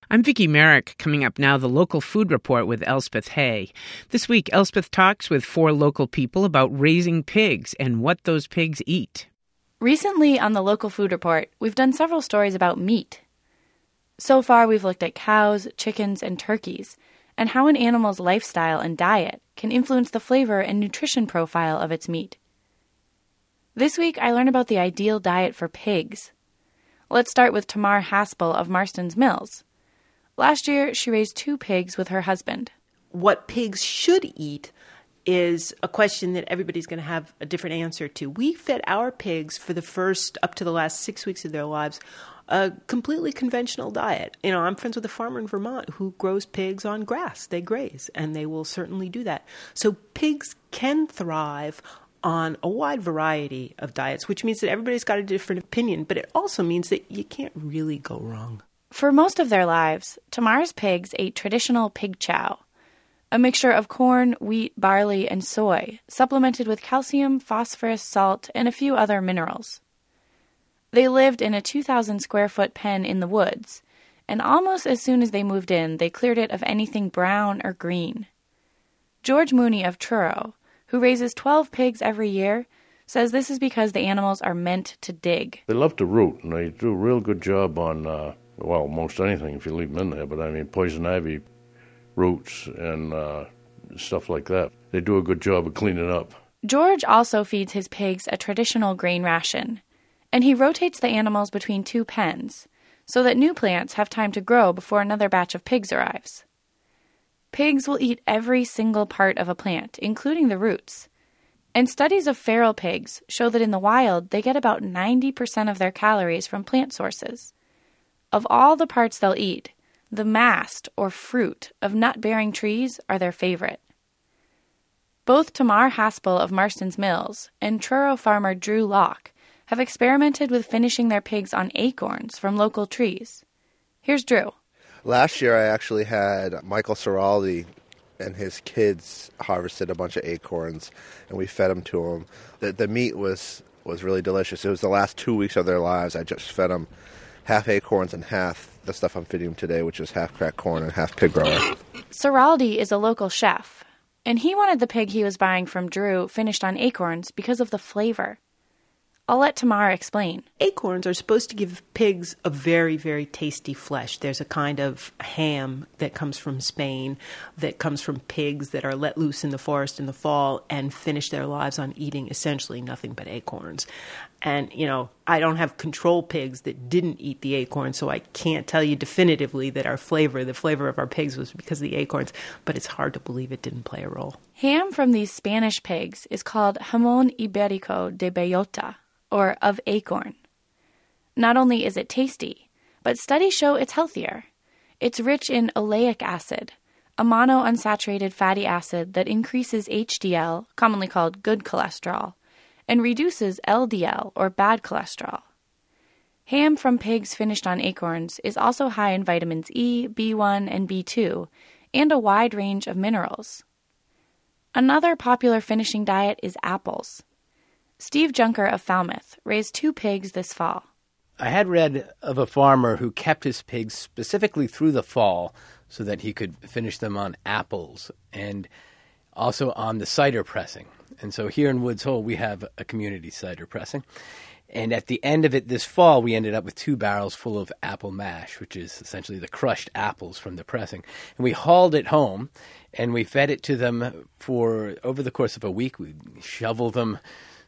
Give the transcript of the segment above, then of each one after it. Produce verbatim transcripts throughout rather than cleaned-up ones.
I'm Vicki Merrick. Coming up now, the local food report with Elspeth Hay. This week, Elspeth talks with four local people about raising pigs and what those pigs eat. Recently on the local food report, we've done several stories about meat. So far, we've looked at cows, chickens, and turkeys, and how an animal's lifestyle and diet can influence the flavor and nutrition profile of its meat. This week, I learned about the ideal diet for pigs. Let's start with Tamar Haspel of Marston's Mills. Last year, she raised two pigs with her husband. What pigs should eat is a question that everybody's going to have a different answer to. We fed our pigs for the first, up to the last six weeks of their lives, a completely conventional diet. You know, I'm friends with a farmer in Vermont who grows pigs on grass. They graze, and they will certainly do that. So pigs can thrive on a wide variety of diets, which means that everybody's got a different opinion, but it also means that you can't really go wrong. For most of their lives, Tamar's pigs ate traditional pig chow, a mixture of corn, wheat, barley, and soy, supplemented with calcium, phosphorus, salt, and a few other minerals. They lived in a two thousand square foot pen in the woods, and almost as soon as they moved in, they cleared it of anything brown or green. George Mooney of Truro, who raises twelve pigs every year, says this is because the animals are meant to dig. They love to root, and they do a real good job on, uh, well, most anything if you leave them in there, but I mean poison ivy roots and uh, stuff like that. They do a good job of cleaning up. George also feeds his pigs a traditional grain ration, and he rotates the animals between two pens so that new plants have time to grow before another batch of pigs arrives. Pigs will eat every single part of a plant, including the roots. And studies of feral pigs show that in the wild, they get about ninety percent of their calories from plant sources. Of all the parts they'll eat, the mast, or fruit, of nut-bearing trees are their favorite. Both Tamar Haspel of Marston's Mills and Truro farmer Drew Locke have experimented with finishing their pigs on acorns from local trees. Here's Drew. Last year, I actually had Michael Ciraldi and his kids harvested a bunch of acorns, and we fed them to them. The, the meat was, was really delicious. It was the last two weeks of their lives. I just fed them half acorns and half the stuff I'm feeding them today, which is half cracked corn and half pig grower. Ciraldi is a local chef, and he wanted the pig he was buying from Drew finished on acorns because of the flavor. I'll let Tamar explain. Acorns are supposed to give pigs a very, very tasty flesh. There's a kind of ham that comes from Spain that comes from pigs that are let loose in the forest in the fall and finish their lives on eating essentially nothing but acorns. And, you know, I don't have control pigs that didn't eat the acorns, so I can't tell you definitively that our flavor, the flavor of our pigs, was because of the acorns, but it's hard to believe it didn't play a role. Ham from these Spanish pigs is called jamón ibérico de bellota, or of acorn. Not only is it tasty, but studies show it's healthier. It's rich in oleic acid, a monounsaturated fatty acid that increases H D L, commonly called good cholesterol, and reduces L D L, or bad cholesterol. Ham from pigs finished on acorns is also high in vitamins E, B one, and B two, and a wide range of minerals. Another popular finishing diet is apples. Steve Junker of Falmouth raised two pigs this fall. I had read of a farmer who kept his pigs specifically through the fall so that he could finish them on apples and also on the cider pressing. And so here in Woods Hole, we have a community cider pressing. And at the end of it this fall, we ended up with two barrels full of apple mash, which is essentially the crushed apples from the pressing. And we hauled it home, and we fed it to them for, over the course of a week, we shoveled them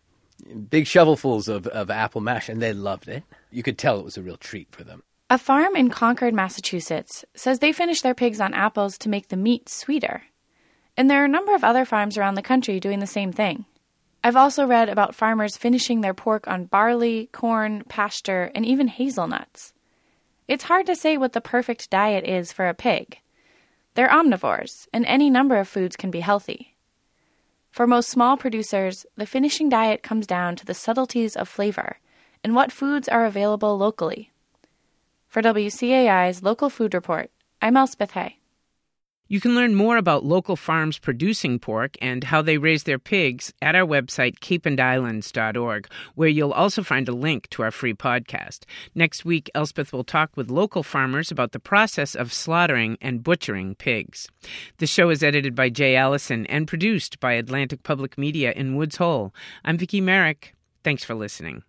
big shovelfuls of, of apple mash, and they loved it. You could tell it was a real treat for them. A farm in Concord, Massachusetts, says they finish their pigs on apples to make the meat sweeter. And there are a number of other farms around the country doing the same thing. I've also read about farmers finishing their pork on barley, corn, pasture, and even hazelnuts. It's hard to say what the perfect diet is for a pig. They're omnivores, and any number of foods can be healthy. For most small producers, the finishing diet comes down to the subtleties of flavor and what foods are available locally. For W C A I's Local Food Report, I'm Elspeth Hay. You can learn more about local farms producing pork and how they raise their pigs at our website, cape and islands dot org, where you'll also find a link to our free podcast. Next week, Elspeth will talk with local farmers about the process of slaughtering and butchering pigs. The show is edited by Jay Allison and produced by Atlantic Public Media in Woods Hole. I'm Vicki Merrick. Thanks for listening.